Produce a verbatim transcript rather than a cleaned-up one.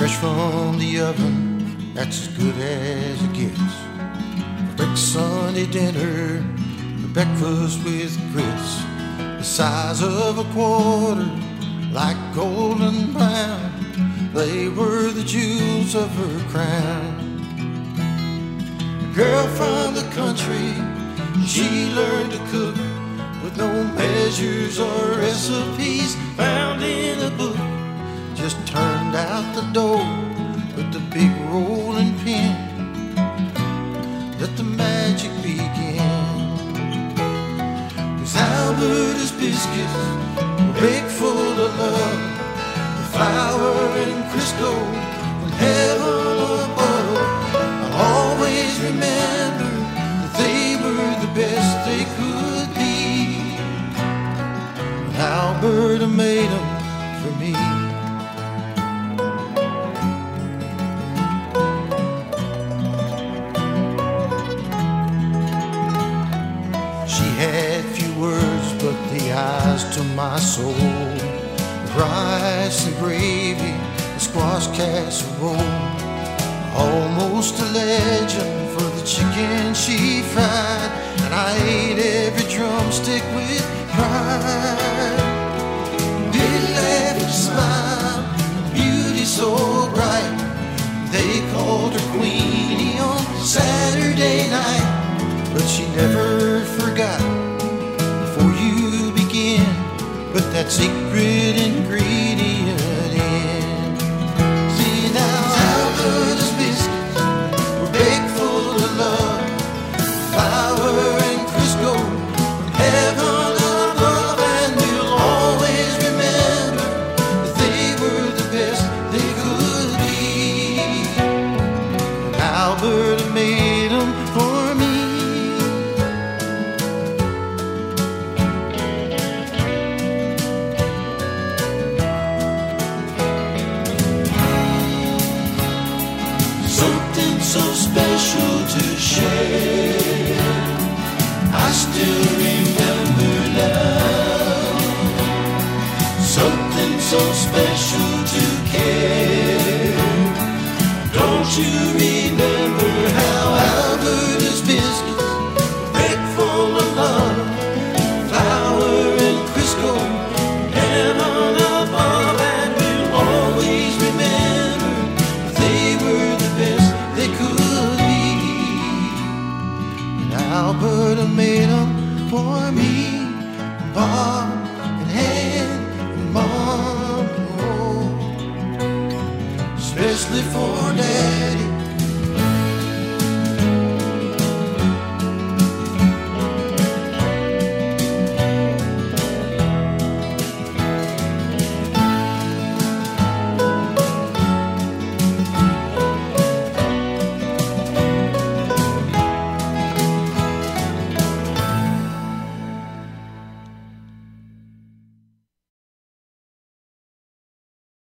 fresh from the oven, that's as good as it gets. For breakfast, Sunday dinner, for breakfast with grits, the size of a quarter, like golden brown, they were the jewels of her crown. A girl from the country, she learned to cook with no measures or recipes found in a book. Just turned out the door with the big rolling pin. Let the magic begin. 'Cause Alberta's biscuits were baked full of love, the flour and Crisco from heaven above. I'll always remember that they were the best they could be. And Alberta made them for me. She had few words, but the eyes to my soul. Rice and gravy, a squash casserole, almost a legend for the chicken she fried. And I ate every drumstick with pride. Big laugh and smile, beauty so bright. They called her Queenie on Saturday night, but she never forgot before you begin, put that secret ingredient in. See now, Alberta's biscuits were baked full of love, flour and Crisco from heaven above. And we'll always remember that they were the best they could be. And Alberta made them for me. Something so special to share, I still remember now. Something so special to care. Don't you remember how Alberta's biscuits were baked full of love, flour and Crisco, heaven above. And we'll always remember they were the best they could be. And Alberta made them for me, Bob.